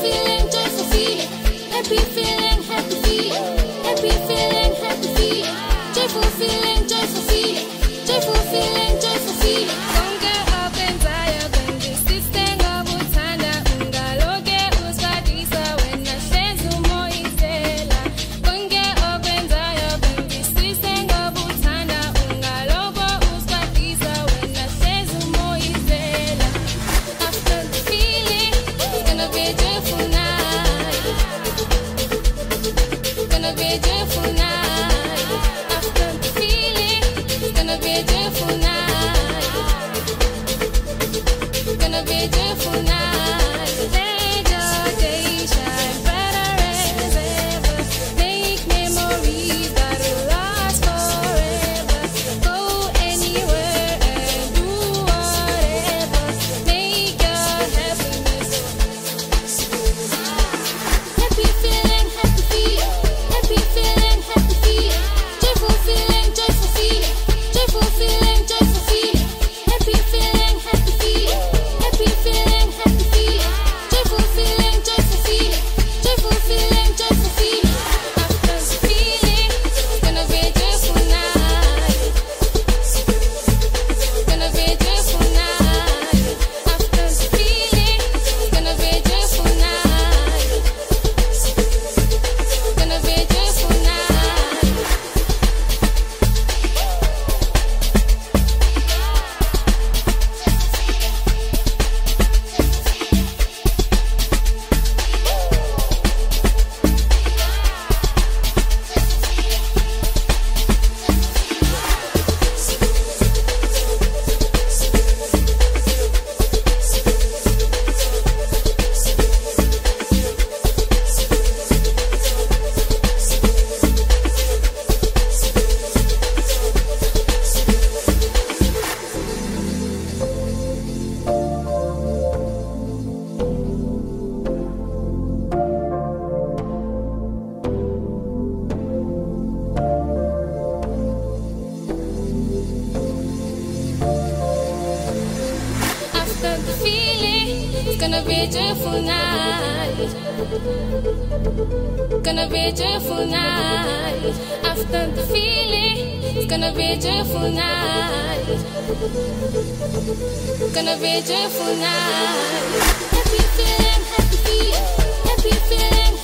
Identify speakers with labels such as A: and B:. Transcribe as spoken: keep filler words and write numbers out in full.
A: feeling, joyful feeling. Happy feeling, happy feeling. Happy feeling, happy feeling. Joyful feeling, joyful feeling. Joyful feeling, joyful feeling. Konke okwenzayo bengisize ngokuthanda ungaloke uswadisa wena hlezi umoyizela. Konke okwenzayo bengisize ngokuthanda ungaloke uswadisa wena hlezi umoyizela. After the feeling, it's gonna be a joyful night. Gonna be a joyful night. After the feeling, it's gonna be a joyful night. Gonna be a joyful night. Let your day shine brighter as ever. Make memories that'll last forever. Go anywhere and do whatever. Make your happiness. Happy feeling, happy feeling. Happy feeling, happy feeling. Joyful feeling, joyful feeling. Joyful feeling, joyful feeling. Happy feeling, happy feeling. Happy feeling, happy feeling. Joyful feeling, joyful feeling. Joyful feeling, joyful feeling. After the feeling, it's gonna be a joyful night. Gonna be a joyful night. After the feeling, it's gonna be a joyful night. Gonna be a joyful night. After the feeling, it's gonna be a joyful night. Gonna be a joyful night. After the feeling, it's gonna be a joyful night. Gonna be a joyful night. Happy feeling, happy feeling. Happy feeling,